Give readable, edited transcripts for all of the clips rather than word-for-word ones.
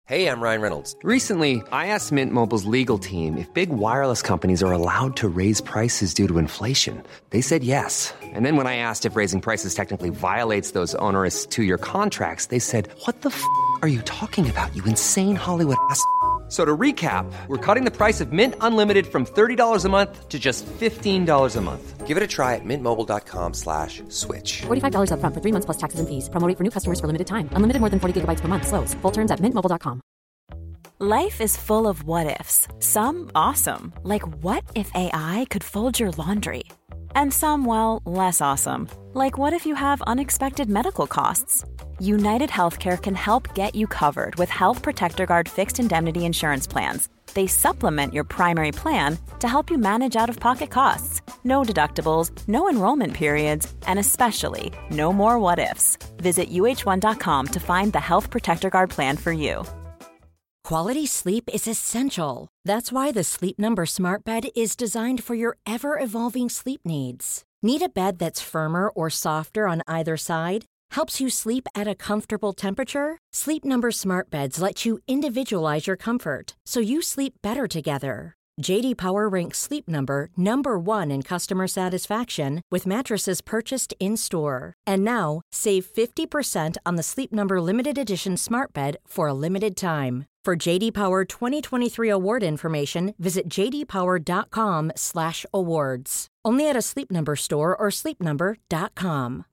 Hey, I'm Ryan Reynolds. Recently, I asked Mint Mobile's legal team if big wireless companies are allowed to raise prices due to inflation. They said yes. And then when I asked if raising prices technically violates those onerous two-year contracts, they said, "What the f*** are you talking about, you insane Hollywood ass?" So to recap, we're cutting the price of Mint Unlimited from $30 a month to just $15 a month. Give it a try at mintmobile.com/switch. $45 up front for 3 months plus taxes and fees. Promo rate for new customers for limited time. Unlimited more than 40 gigabytes per month. Slows full terms at mintmobile.com. Life is full of what-ifs. Some awesome, like what if AI could fold your laundry? And some, well, less awesome, like what if you have unexpected medical costs? United Healthcare can help get you covered with Health Protector Guard fixed indemnity insurance plans. They supplement your primary plan to help you manage out-of-pocket costs. No deductibles, no enrollment periods, and especially no more what-ifs. Visit uh1.com to find the Health Protector Guard plan for you. Quality sleep is essential. That's why the Sleep Number Smart Bed is designed for your ever-evolving sleep needs. Need a bed that's firmer or softer on either side? Helps you sleep at a comfortable temperature? Sleep Number Smart Beds let you individualize your comfort, so you sleep better together. J.D. Power ranks Sleep Number number 1 in customer satisfaction with mattresses purchased in-store. And now, save 50% on the Sleep Number Limited Edition Smart Bed for a limited time. For J.D. Power 2023 award information, visit jdpower.com/awards. Only at a Sleep Number store or sleepnumber.com.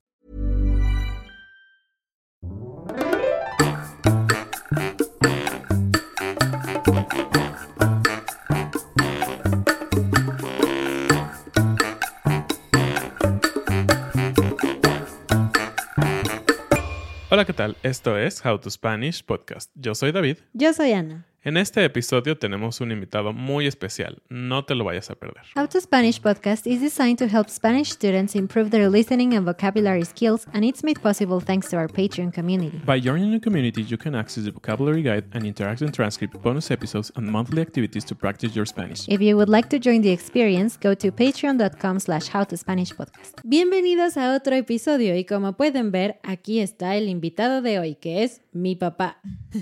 Hola, ¿qué tal? Esto es How to Spanish Podcast. Yo soy David. Yo soy Ana. En este episodio tenemos un invitado muy especial. No te lo vayas a perder. How to Spanish Podcast is designed to help Spanish students improve their listening and vocabulary skills, and it's made possible thanks to our Patreon community. By joining the community, you can access the vocabulary guide and interactive transcript, bonus episodes, and monthly activities to practice your Spanish. If you would like to join the experience, go to patreon.com/howtospanishpodcast. Bienvenidos a otro episodio y como pueden ver, aquí está el invitado de hoy, que es mi papá.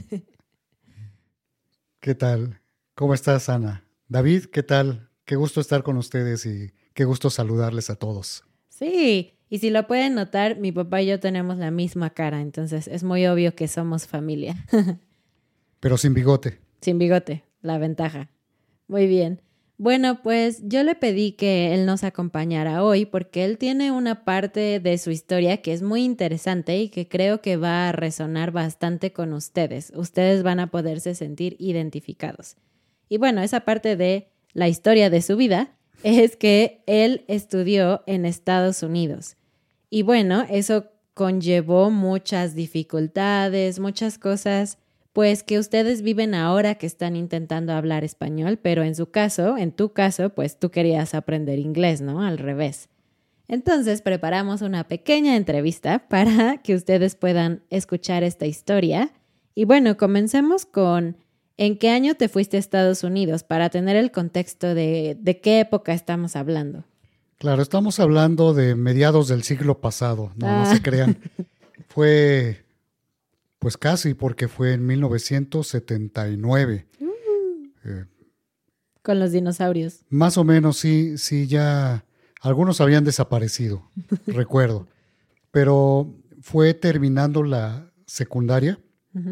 ¿Qué tal? ¿Cómo estás, Ana? David, ¿qué tal? Qué gusto estar con ustedes y qué gusto saludarles a todos. Sí, y si lo pueden notar, mi papá y yo tenemos la misma cara, entonces es muy obvio que somos familia. Pero sin bigote. Sin bigote, la ventaja. Muy bien. Bueno, pues yo le pedí que él nos acompañara hoy porque él tiene una parte de su historia que es muy interesante y que creo que va a resonar bastante con ustedes. Ustedes van a poderse sentir identificados. Y bueno, esa parte de la historia de su vida es que él estudió en Estados Unidos. Y bueno, eso conllevó muchas dificultades, muchas cosas pues que ustedes viven ahora que están intentando hablar español, pero en tu caso, pues tú querías aprender inglés, ¿no? Al revés. Entonces preparamos una pequeña entrevista para que ustedes puedan escuchar esta historia. Y bueno, comencemos con ¿en qué año te fuiste a Estados Unidos? Para tener el contexto de qué época estamos hablando. Claro, estamos hablando de mediados del siglo pasado, no se crean. Fue... Pues casi, porque fue en 1979. Con los dinosaurios. Más o menos, sí, ya algunos habían desaparecido, recuerdo. Pero fue terminando la secundaria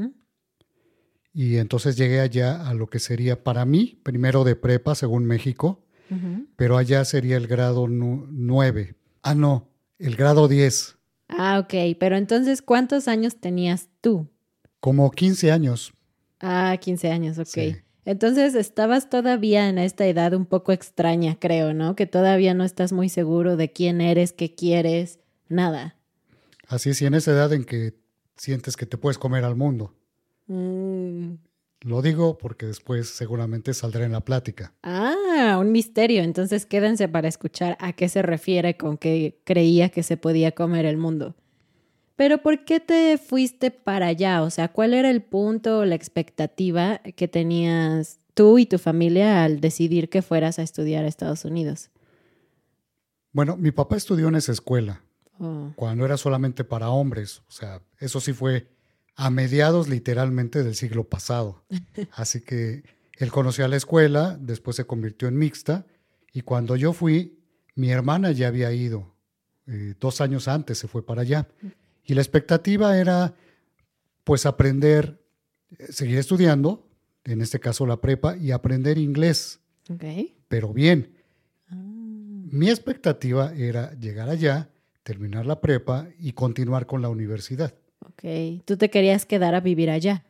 y entonces llegué allá a lo que sería para mí, primero de prepa, según México, pero allá sería el grado 9. Ah, no, el grado 10. Ah, ok. Pero entonces, ¿cuántos años tenías tú? Como 15 años. Ah, 15 años, ok. Sí. Entonces, estabas todavía en esta edad un poco extraña, creo, ¿no? Que todavía no estás muy seguro de quién eres, qué quieres, nada. Así es, y en esa edad en que sientes que te puedes comer al mundo. Lo digo porque después seguramente saldrá en la plática. Ah, un misterio. Entonces quédense para escuchar a qué se refiere con que creía que se podía comer el mundo. Pero ¿por qué te fuiste para allá? O sea, ¿cuál era el punto o la expectativa que tenías tú y tu familia al decidir que fueras a estudiar a Estados Unidos? Bueno, mi papá estudió en esa escuela, cuando era solamente para hombres. O sea, eso sí fue a mediados literalmente del siglo pasado. Así que él conocía la escuela, después se convirtió en mixta, y cuando yo fui, mi hermana ya había ido. 2 años antes se fue para allá. Y la expectativa era, pues, aprender, seguir estudiando, en este caso la prepa, y aprender inglés. Okay. Pero bien. Mi expectativa era llegar allá, terminar la prepa y continuar con la universidad. Ok. ¿Tú te querías quedar a vivir allá?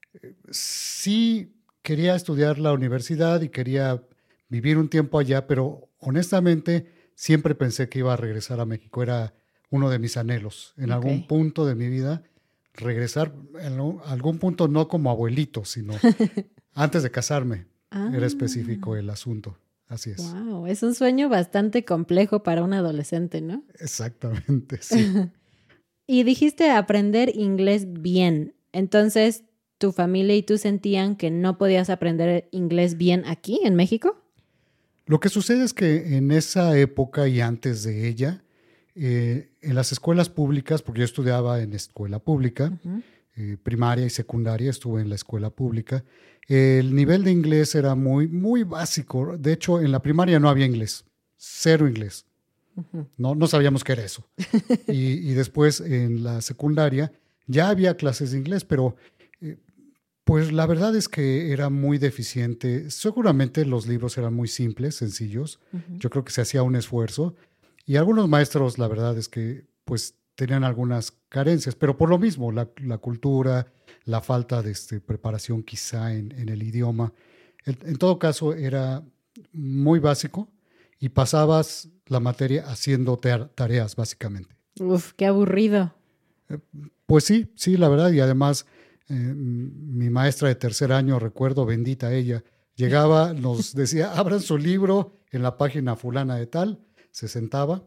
Sí, quería estudiar la universidad y quería vivir un tiempo allá, pero honestamente siempre pensé que iba a regresar a México. Era uno de mis anhelos. En algún punto de mi vida, regresar, en algún punto no como abuelito, sino antes de casarme. Era específico el asunto. Así es. Wow, es un sueño bastante complejo para un adolescente, ¿no? Exactamente, sí. Y dijiste aprender inglés bien. Entonces, ¿tu familia y tú sentían que no podías aprender inglés bien aquí, en México? Lo que sucede es que en esa época y antes de ella, en las escuelas públicas, porque yo estudiaba en escuela pública, primaria y secundaria, estuve en la escuela pública, el nivel de inglés era muy, muy básico. De hecho, en la primaria no había inglés, 0 inglés. No sabíamos qué era eso. Y después en la secundaria ya había clases de inglés, pero pues la verdad es que era muy deficiente. Seguramente los libros eran muy simples, sencillos. Yo creo que se hacía un esfuerzo. Y algunos maestros, la verdad es que pues tenían algunas carencias, pero por lo mismo, la cultura, la falta de preparación quizá en el idioma. En todo caso, era muy básico y pasabas la materia haciendo tareas, básicamente. Uf, qué aburrido. Pues sí, la verdad. Y además, mi maestra de tercer año, recuerdo, bendita ella, llegaba, nos decía, abran su libro en la página fulana de tal, se sentaba.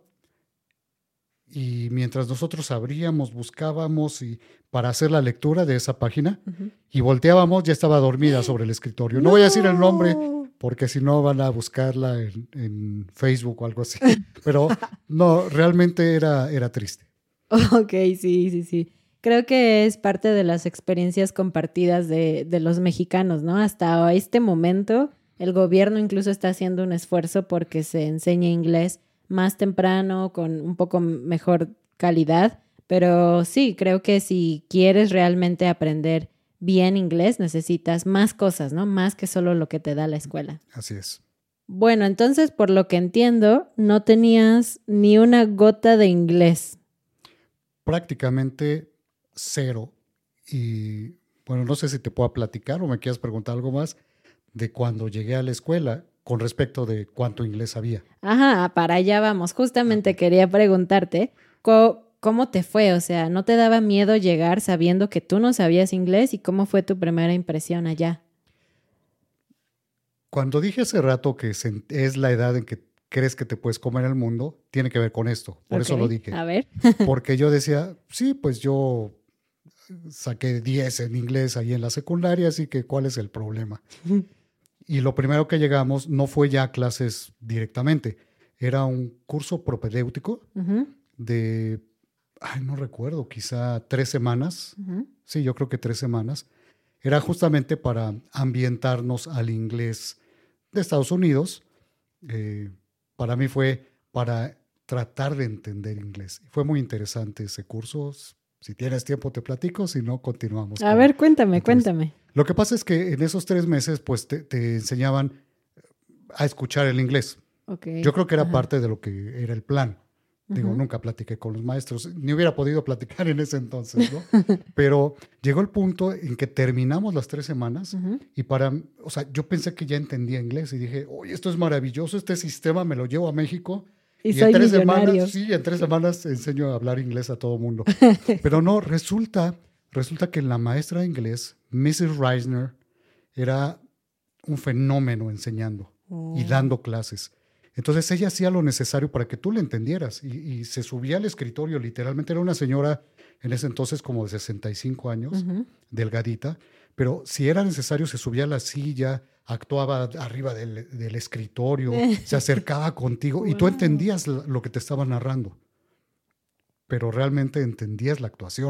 Y mientras nosotros abríamos, buscábamos para hacer la lectura de esa página y volteábamos, ya estaba dormida sobre el escritorio. No voy a decir el nombre porque si no van a buscarla en Facebook o algo así. Pero no, realmente era triste. Ok, sí. Creo que es parte de las experiencias compartidas de los mexicanos, ¿no? Hasta este momento, el gobierno incluso está haciendo un esfuerzo porque se enseñe inglés más temprano, con un poco mejor calidad, pero sí, creo que si quieres realmente aprender bien inglés, necesitas más cosas, ¿no? Más que solo lo que te da la escuela. Así es. Bueno, entonces, por lo que entiendo, no tenías ni una gota de inglés. Prácticamente 0. Y bueno, no sé si te puedo platicar o me quieras preguntar algo más de cuando llegué a la escuela con respecto de cuánto inglés sabía. Ajá, para allá vamos. Justamente quería preguntarte, ¿cómo te fue? O sea, ¿no te daba miedo llegar sabiendo que tú no sabías inglés? ¿Y cómo fue tu primera impresión allá? Cuando dije hace rato que es la edad en que crees que te puedes comer el mundo, tiene que ver con esto. Por eso lo dije. A ver. Porque yo decía, sí, pues yo saqué 10 en inglés ahí en la secundaria, así que ¿cuál es el problema? Y lo primero que llegamos no fue ya clases directamente. Era un curso propedéutico de, no recuerdo, quizá 3 semanas. Sí, yo creo que 3 semanas. Era justamente para ambientarnos al inglés de Estados Unidos. Para mí fue para tratar de entender inglés. Fue muy interesante ese curso. Si tienes tiempo te platico, si no, continuamos. A ver, cuéntame. Lo que pasa es que en esos 3 meses pues te enseñaban a escuchar el inglés. Okay. Yo creo que era parte de lo que era el plan. Digo, nunca platiqué con los maestros, ni hubiera podido platicar en ese entonces, ¿no? Pero llegó el punto en que terminamos las 3 semanas y yo pensé que ya entendía inglés y dije, oye, esto es maravilloso, este sistema me lo llevo a México. Y soy en 3 millonario. semanas, en 3 semanas enseño a hablar inglés a todo mundo. Pero no, resulta que la maestra de inglés, Mrs. Reisner, era un fenómeno enseñando y dando clases. Entonces ella hacía lo necesario para que tú le entendieras y se subía al escritorio, literalmente era una señora en ese entonces como de 65 años, delgadita, pero si era necesario se subía a la silla, actuaba arriba del escritorio, se acercaba contigo y tú entendías lo que te estaba narrando, pero realmente entendías la actuación.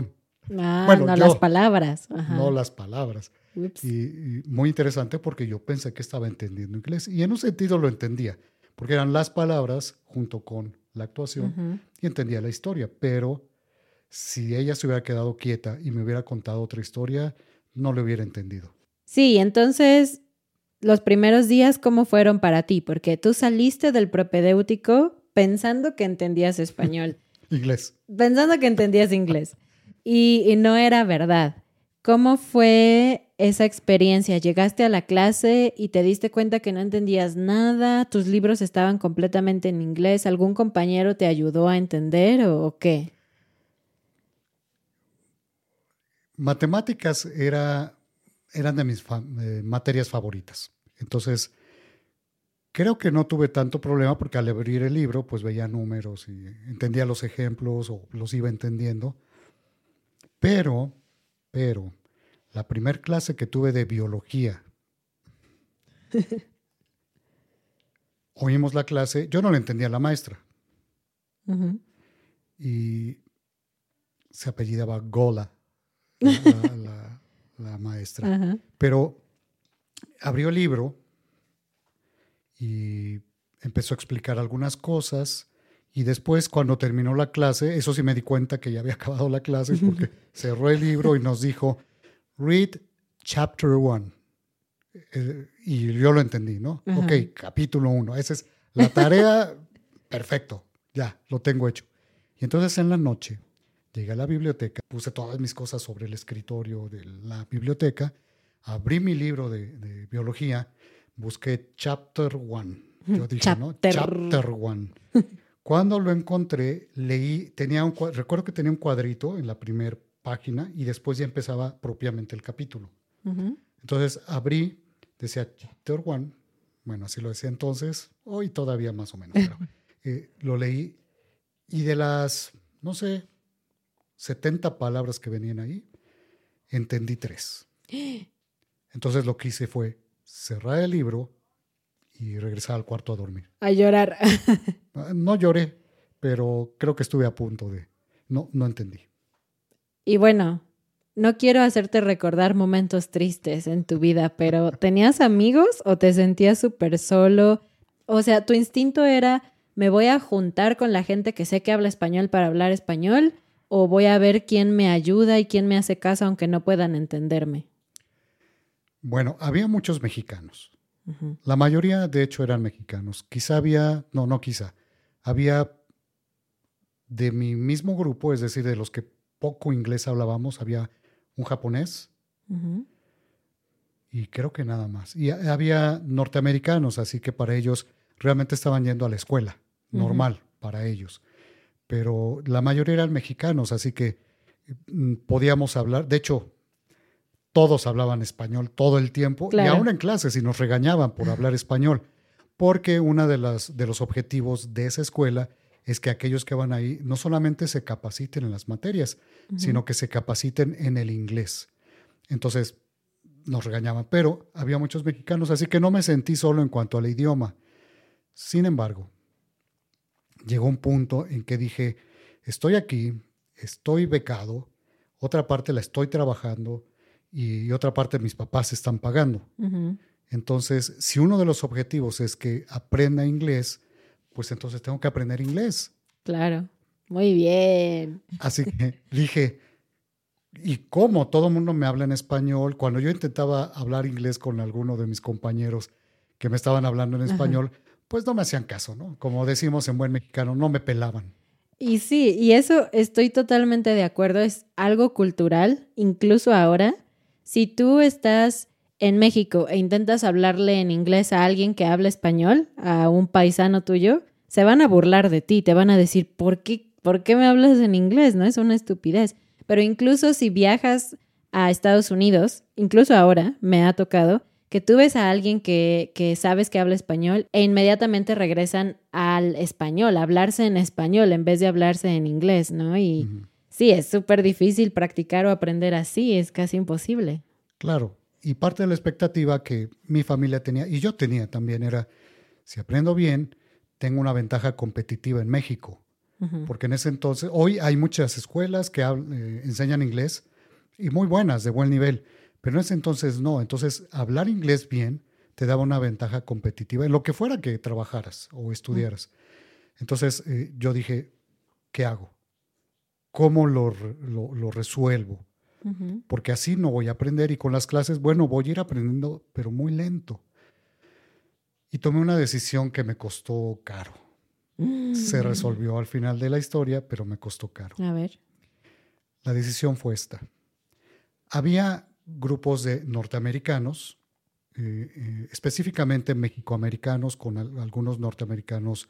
Bueno, no yo, las palabras. Ajá. no las palabras. Ups. Y muy interesante porque yo pensé que estaba entendiendo inglés. Y en un sentido lo entendía, porque eran las palabras junto con la actuación y entendía la historia. Pero si ella se hubiera quedado quieta y me hubiera contado otra historia, no le hubiera entendido. Sí, entonces, los primeros días, ¿cómo fueron para ti? Porque tú saliste del propedéutico pensando que entendías español, Inglés. pensando que entendías inglés, y no era verdad. ¿Cómo fue esa experiencia? ¿Llegaste a la clase y te diste cuenta que no entendías nada? ¿Tus libros estaban completamente en inglés? ¿Algún compañero te ayudó a entender o qué? Matemáticas eran de mis materias favoritas. Entonces, creo que no tuve tanto problema porque al abrir el libro, pues veía números y entendía los ejemplos o los iba entendiendo. Pero, la primer clase que tuve de biología, oímos la clase, yo no le entendía a la maestra. Uh-huh. Y se apellidaba Gola, la maestra. Ajá. Pero abrió el libro y empezó a explicar algunas cosas y después cuando terminó la clase, eso sí me di cuenta que ya había acabado la clase porque cerró el libro y nos dijo, read chapter 1. Y yo lo entendí, ¿no? Ajá. Ok, capítulo 1. Esa es la tarea, perfecto, ya, lo tengo hecho. Y entonces en la noche llegué a la biblioteca, puse todas mis cosas sobre el escritorio de la biblioteca, abrí mi libro de biología, busqué chapter 1. Yo dije, ¿no? Chapter 1. Cuando lo encontré, leí, recuerdo que tenía un cuadrito en la primera página y después ya empezaba propiamente el capítulo. Uh-huh. Entonces abrí, decía chapter 1, bueno, así lo decía entonces, hoy todavía más o menos, pero lo leí y de las, no sé, 70 palabras que venían ahí, entendí 3. Entonces lo que hice fue cerrar el libro y regresar al cuarto a dormir. A llorar. No lloré, pero creo que estuve a punto de... No entendí. Y bueno, no quiero hacerte recordar momentos tristes en tu vida, pero ¿tenías amigos o te sentías súper solo? O sea, ¿tu instinto era, me voy a juntar con la gente que sé que habla español para hablar español? ¿O voy a ver quién me ayuda y quién me hace caso aunque no puedan entenderme? Bueno, había muchos mexicanos. Uh-huh. La mayoría, de hecho, eran mexicanos. Había de mi mismo grupo, es decir, de los que poco inglés hablábamos, había un japonés Uh-huh. y creo que nada más. Y había norteamericanos, así que para ellos realmente estaban yendo a la escuela, normal para ellos. Pero la mayoría eran mexicanos, así que podíamos hablar. De hecho, todos hablaban español todo el tiempo, claro. Y aún en clases y nos regañaban por hablar español, porque uno de los objetivos de esa escuela es que aquellos que van ahí no solamente se capaciten en las materias, sino que se capaciten en el inglés. Entonces nos regañaban, pero había muchos mexicanos, así que no me sentí solo en cuanto al idioma. Sin embargo, llegó un punto en que dije, estoy aquí, estoy becado, otra parte la estoy trabajando y otra parte mis papás están pagando. Uh-huh. Entonces, si uno de los objetivos es que aprenda inglés, pues entonces tengo que aprender inglés. Claro, muy bien. Así que dije, ¿y cómo todo el mundo me habla en español? Cuando yo intentaba hablar inglés con alguno de mis compañeros que me estaban hablando en español, pues no me hacían caso, ¿no? Como decimos en buen mexicano, no me pelaban. Y sí, y eso estoy totalmente de acuerdo, es algo cultural, incluso ahora. Si tú estás en México e intentas hablarle en inglés a alguien que habla español, a un paisano tuyo, se van a burlar de ti, te van a decir, ¿por qué me hablas en inglés? ¿No? Es una estupidez. Pero incluso si viajas a Estados Unidos, incluso ahora me ha tocado, que tú ves a alguien que sabes que habla español e inmediatamente regresan al español, a hablarse en español en vez de hablarse en inglés, ¿no? Y sí, es súper difícil practicar o aprender así, es casi imposible. Claro, y parte de la expectativa que mi familia tenía, y yo tenía también, era, si aprendo bien, tengo una ventaja competitiva en México. Porque en ese entonces, hoy hay muchas escuelas que enseñan inglés y muy buenas, de buen nivel, pero en ese entonces no. Entonces, hablar inglés bien te daba una ventaja competitiva en lo que fuera que trabajaras o estudiaras. Entonces, yo dije, ¿qué hago? ¿Cómo lo resuelvo? Porque así no voy a aprender y con las clases, bueno, voy a ir aprendiendo, pero muy lento. Y tomé una decisión que me costó caro. Se resolvió al final de la historia, pero me costó caro. A ver. La decisión fue esta. Había grupos de norteamericanos, específicamente mexicoamericanos, con algunos norteamericanos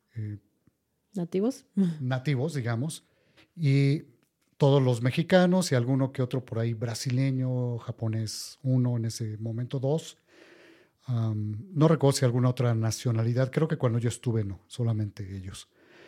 nativos, digamos, y todos los mexicanos y alguno que otro por ahí brasileño, japonés, uno en ese momento, dos. No recuerdo si alguna otra nacionalidad, creo que cuando yo estuve no, solamente ellos.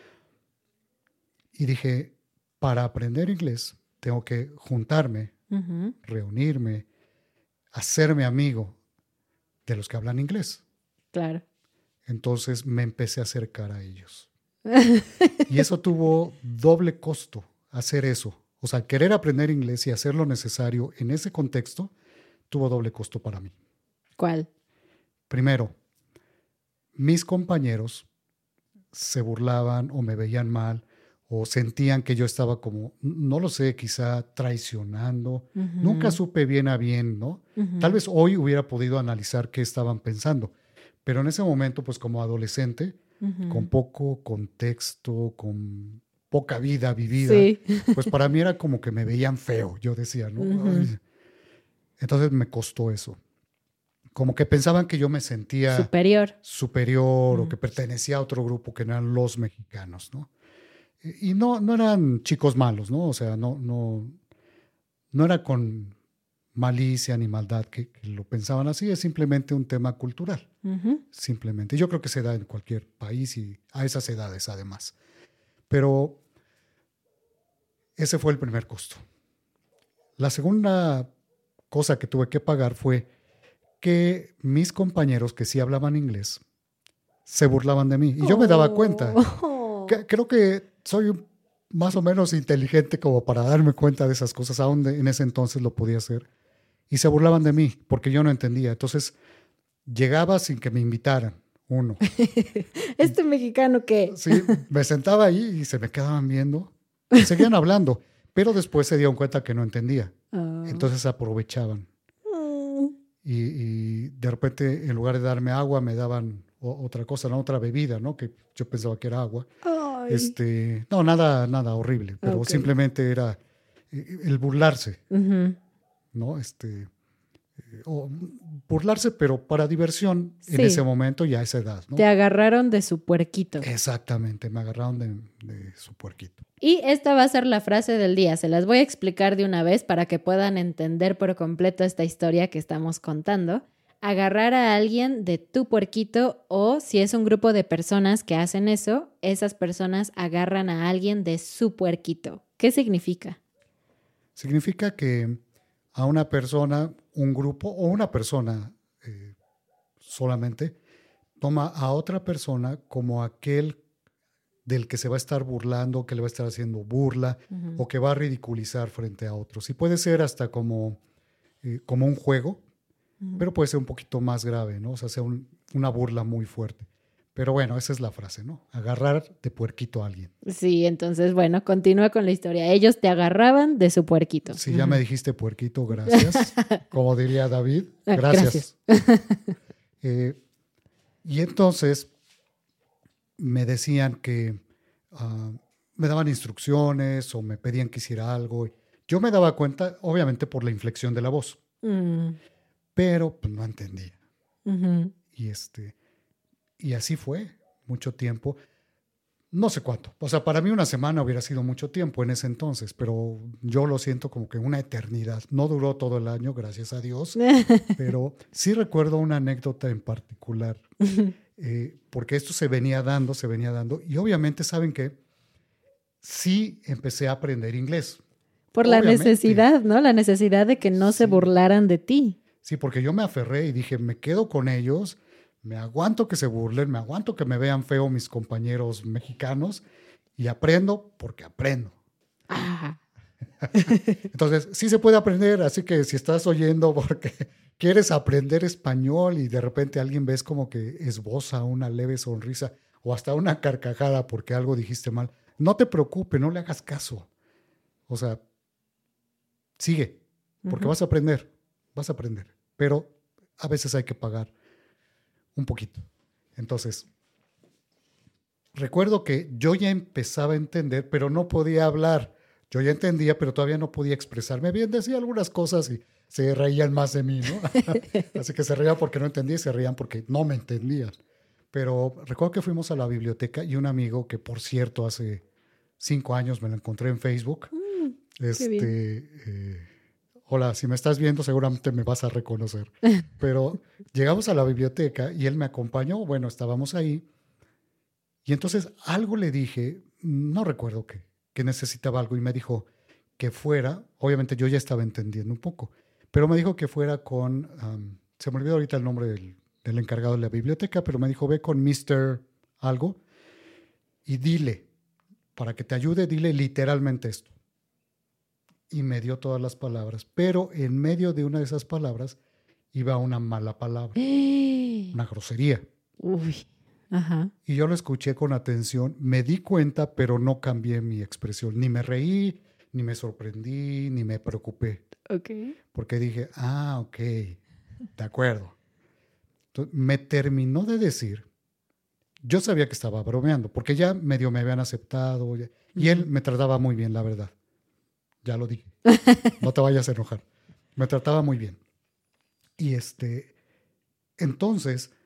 Y dije, para aprender inglés tengo que juntarme, reunirme, hacerme amigo de los que hablan inglés. Claro. Entonces me empecé a acercar a ellos. Y eso tuvo doble costo, hacer eso. O sea, querer aprender inglés y hacer lo necesario en ese contexto tuvo doble costo para mí. ¿Cuál? Primero, mis compañeros se burlaban o me veían mal o sentían que yo estaba como, no lo sé, quizá traicionando. Nunca supe bien a bien, ¿no? Tal vez hoy hubiera podido analizar qué estaban pensando, pero en ese momento, pues como adolescente, con poco contexto, con poca vida vivida, pues para mí era como que me veían feo, yo decía, ¿no? Entonces me costó eso. Como que pensaban que yo me sentía superior o que pertenecía a otro grupo que no eran los mexicanos, ¿no? Y no eran chicos malos, ¿no? O sea, no era con malicia ni maldad que lo pensaban así, es simplemente un tema cultural. Simplemente. Yo creo que se da en cualquier país y a esas edades además. Pero ese fue el primer costo. La segunda cosa que tuve que pagar fue que mis compañeros que sí hablaban inglés se burlaban de mí. Y yo me daba cuenta. Creo que soy más o menos inteligente como para darme cuenta de esas cosas, aún en ese entonces lo podía hacer. Y se burlaban de mí porque yo no entendía. Entonces llegaba sin que me invitaran, uno. ¿Este mexicano qué? Sí, me sentaba ahí y se me quedaban viendo. Y seguían hablando, pero después se dieron cuenta que no entendía. Entonces aprovechaban. Y de repente, en lugar de darme agua, me daban otra cosa, ¿no? Otra bebida, ¿no? Que yo pensaba que era agua. No, nada horrible, pero simplemente era el burlarse, ¿no? O burlarse, pero para diversión en ese momento y a esa edad, ¿no? Te agarraron de su puerquito. Exactamente, me agarraron de su puerquito. Y esta va a ser la frase del día. Se las voy a explicar de una vez para que puedan entender por completo esta historia que estamos contando. Agarrar a alguien de tu puerquito, o si es un grupo de personas que hacen eso, esas personas agarran a alguien de su puerquito. ¿Qué significa? Significa que a una persona, un grupo o una persona solamente toma a otra persona como aquel del que se va a estar burlando, que le va a estar haciendo burla o que va a ridiculizar frente a otros. Y puede ser hasta como un juego, pero puede ser un poquito más grave, ¿no? O sea, una burla muy fuerte. Pero bueno, esa es la frase, ¿no? Agarrar de puerquito a alguien. Sí, entonces, bueno, continúa con la historia. Ellos te agarraban de su puerquito. Sí, ya me dijiste puerquito, gracias. Como diría David, gracias. Y entonces me decían que me daban instrucciones o me pedían que hiciera algo. Yo me daba cuenta, obviamente, por la inflexión de la voz. Pero pues, no entendía. Y así fue mucho tiempo. No sé cuánto. O sea, para mí una semana hubiera sido mucho tiempo en ese entonces, pero yo lo siento como que una eternidad. No duró todo el año, gracias a Dios, pero sí recuerdo una anécdota en particular, porque esto se venía dando, y obviamente saben que sí empecé a aprender inglés. Por la necesidad, ¿no? La necesidad de que no se burlaran de ti. Sí, porque yo me aferré y dije, me quedo con ellos, me aguanto que se burlen, me aguanto que me vean feo mis compañeros mexicanos Y aprendo porque aprendo. Ah. Entonces, sí se puede aprender, así que si estás oyendo porque quieres aprender español y de repente alguien ves como que esboza una leve sonrisa o hasta una carcajada porque algo dijiste mal, no te preocupes, no le hagas caso. O sea, sigue, porque vas a aprender, pero a veces hay que pagar un poquito. Entonces, recuerdo que yo ya empezaba a entender, pero no podía hablar. Yo ya entendía, pero todavía no podía expresarme bien. Decía algunas cosas y se reían más de mí, ¿no? Así que se reían porque no entendía y se reían porque no me entendían. Pero recuerdo que fuimos a la biblioteca y un amigo que, por cierto, hace 5 años me lo encontré en Facebook. Hola, si me estás viendo seguramente me vas a reconocer. Pero llegamos a la biblioteca y él me acompañó. Bueno, estábamos ahí. Y entonces algo le dije, no recuerdo qué, que necesitaba algo y me dijo que fuera, obviamente yo ya estaba entendiendo un poco, pero me dijo que fuera con, se me olvidó ahorita el nombre del encargado de la biblioteca, pero me dijo ve con Mr. algo y dile, para que te ayude, dile literalmente esto. Y me dio todas las palabras, pero en medio de una de esas palabras iba una mala palabra, una grosería. Uy. Ajá. Y yo lo escuché con atención, me di cuenta, pero no cambié mi expresión. Ni me reí, ni me sorprendí, ni me preocupé. Ok. Porque dije, ok, de acuerdo. Entonces, me terminó de decir, yo sabía que estaba bromeando, porque ya medio me habían aceptado, y él me trataba muy bien, la verdad. Ya lo dije, no te vayas a enojar. Me trataba muy bien. Y entonces,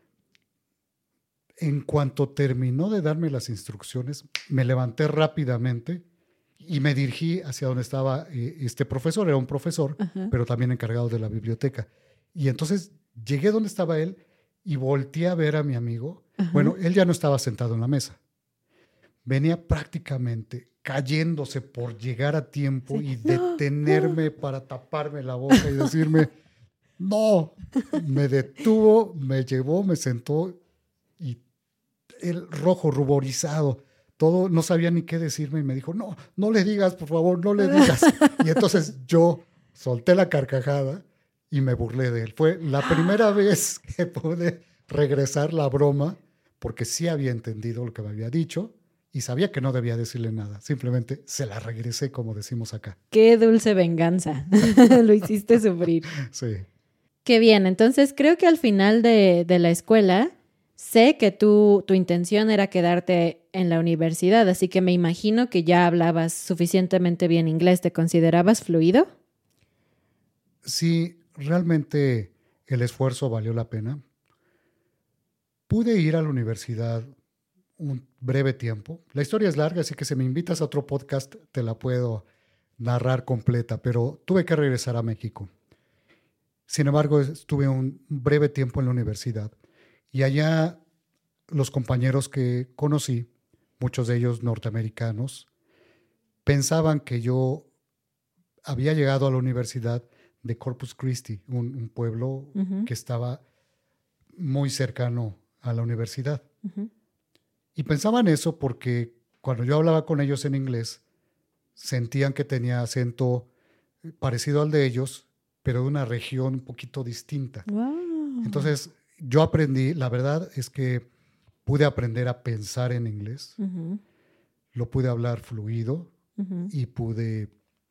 en cuanto terminó de darme las instrucciones, me levanté rápidamente y me dirigí hacia donde estaba este profesor. Era un profesor, pero también encargado de la biblioteca. Y entonces llegué donde estaba él y volteé a ver a mi amigo. Bueno, él ya no estaba sentado en la mesa. Venía prácticamente cayéndose por llegar a tiempo y detenerme para taparme la boca y decirme, no, me detuvo, me llevó, me sentó y el rojo, ruborizado, todo, no sabía ni qué decirme y me dijo, no le digas, por favor, no le digas. Y entonces yo solté la carcajada y me burlé de él. Fue la primera vez que pude regresar la broma porque sí había entendido lo que me había dicho y sabía que no debía decirle nada. Simplemente se la regresé, como decimos acá. Qué dulce venganza. Lo hiciste sufrir. Sí. Qué bien. Entonces creo que al final de la escuela sé que tu intención era quedarte en la universidad, así que me imagino que ya hablabas suficientemente bien inglés. ¿Te considerabas fluido? Sí, realmente el esfuerzo valió la pena. Pude ir a la universidad un breve tiempo. La historia es larga, así que si me invitas a otro podcast te la puedo narrar completa, pero tuve que regresar a México. Sin embargo, estuve un breve tiempo en la universidad y allá los compañeros que conocí, muchos de ellos norteamericanos, pensaban que yo había llegado a la universidad de Corpus Christi, un pueblo que estaba muy cercano a la universidad. Y pensaban eso porque cuando yo hablaba con ellos en inglés, sentían que tenía acento parecido al de ellos, pero de una región un poquito distinta. Wow. Entonces, yo aprendí, la verdad es que pude aprender a pensar en inglés, lo pude hablar fluido y pude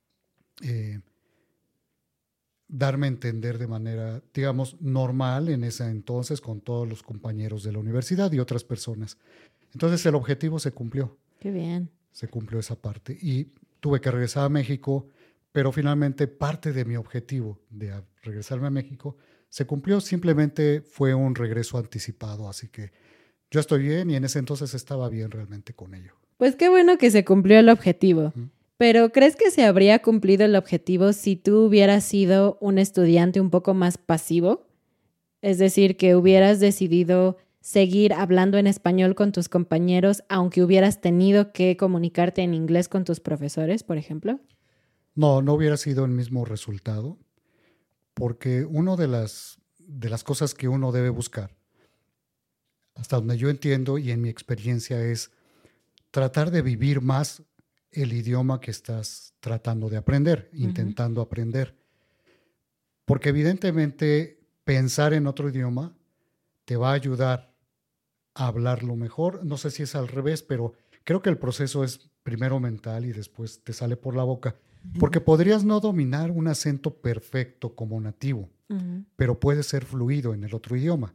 darme a entender de manera, digamos, normal en ese entonces con todos los compañeros de la universidad y otras personas. Entonces el objetivo se cumplió. Qué bien. Se cumplió esa parte y tuve que regresar a México, pero finalmente parte de mi objetivo de regresarme a México se cumplió, simplemente fue un regreso anticipado, así que yo estoy bien y en ese entonces estaba bien realmente con ello. Pues qué bueno que se cumplió el objetivo. Pero ¿crees que se habría cumplido el objetivo si tú hubieras sido un estudiante un poco más pasivo? Es decir, que hubieras decidido seguir hablando en español con tus compañeros, aunque hubieras tenido que comunicarte en inglés con tus profesores, por ejemplo. No hubiera sido el mismo resultado, porque una de las cosas que uno debe buscar, hasta donde yo entiendo y en mi experiencia, es tratar de vivir más el idioma que estás tratando de aprender, intentando aprender. Porque evidentemente pensar en otro idioma te va a ayudar a hablarlo mejor. No sé si es al revés, pero creo que el proceso es primero mental y después te sale por la boca. Porque podrías no dominar un acento perfecto como nativo, pero puede ser fluido en el otro idioma.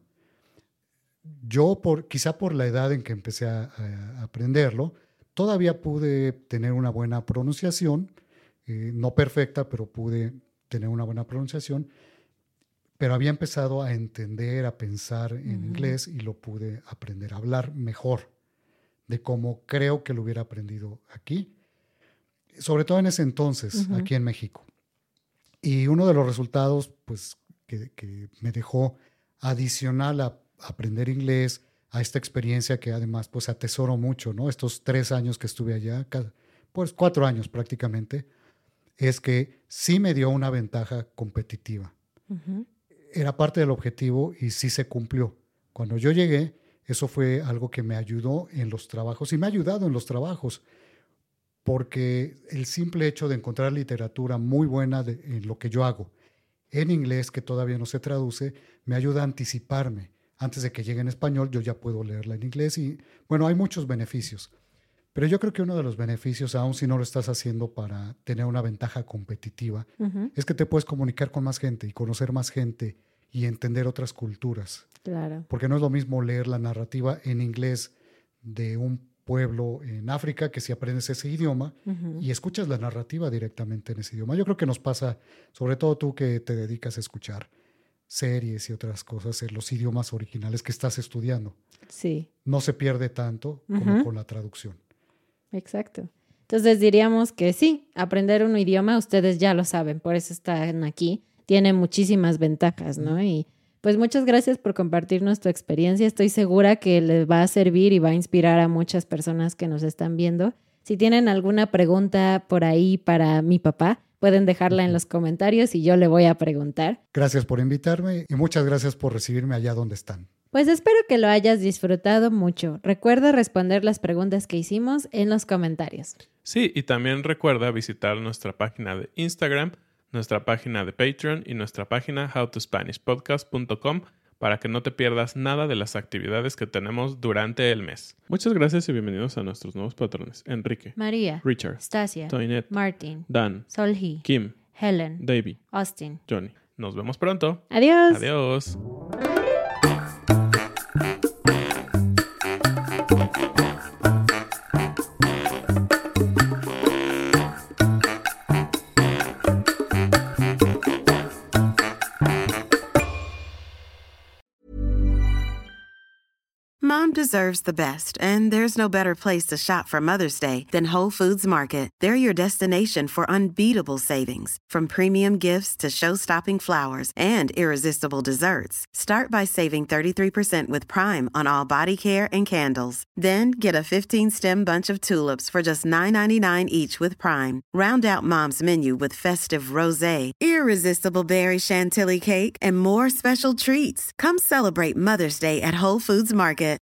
Yo, quizá por la edad en que empecé a aprenderlo, todavía pude tener una buena pronunciación, no perfecta, pero pude tener una buena pronunciación, pero había empezado a entender, a pensar en inglés y lo pude aprender a hablar mejor de cómo creo que lo hubiera aprendido aquí, sobre todo en ese entonces, aquí en México. Y uno de los resultados pues, que me dejó adicional a aprender inglés, a esta experiencia que además pues atesoro mucho, ¿no? Estos 3 años que estuve allá, pues 4 años prácticamente, es que sí me dio una ventaja competitiva. Era parte del objetivo y sí se cumplió. Cuando yo llegué, eso fue algo que me ayudó en los trabajos y me ha ayudado en los trabajos, porque el simple hecho de encontrar literatura muy buena en lo que yo hago en inglés, que todavía no se traduce, me ayuda a anticiparme. Antes de que llegue en español, yo ya puedo leerla en inglés y, bueno, hay muchos beneficios. Pero yo creo que uno de los beneficios, aun si no lo estás haciendo para tener una ventaja competitiva, es que te puedes comunicar con más gente y conocer más gente y entender otras culturas. Claro. Porque no es lo mismo leer la narrativa en inglés de un pueblo en África que si aprendes ese idioma y escuchas la narrativa directamente en ese idioma. Yo creo que nos pasa, sobre todo tú que te dedicas a escuchar series y otras cosas en los idiomas originales que estás estudiando. Sí. No se pierde tanto como con la traducción. Exacto. Entonces diríamos que sí, aprender un idioma, ustedes ya lo saben, por eso están aquí. Tiene muchísimas ventajas, ¿no? Y pues muchas gracias por compartirnos tu experiencia. Estoy segura que les va a servir y va a inspirar a muchas personas que nos están viendo. Si tienen alguna pregunta por ahí para mi papá, pueden dejarla en los comentarios y yo le voy a preguntar. Gracias por invitarme y muchas gracias por recibirme allá donde están. Pues espero que lo hayas disfrutado mucho. Recuerda responder las preguntas que hicimos en los comentarios. Sí, y también recuerda visitar nuestra página de Instagram, nuestra página de Patreon y nuestra página howtospanishpodcast.com para que no te pierdas nada de las actividades que tenemos durante el mes. Muchas gracias y bienvenidos a nuestros nuevos patrones. Enrique, María, Richard, Stasia, Toinette, Martin, Dan, Solhi, Kim, Helen, Davey, Austin. Johnny. Nos vemos pronto. Adiós. Adiós. Mom deserves the best, and there's no better place to shop for Mother's Day than Whole Foods Market. They're your destination for unbeatable savings, from premium gifts to show-stopping flowers and irresistible desserts. Start by saving 33% with Prime on all body care and candles. Then get a 15-stem bunch of tulips for just $9.99 each with Prime. Round out Mom's menu with festive rosé, irresistible berry chantilly cake, and more special treats. Come celebrate Mother's Day at Whole Foods Market.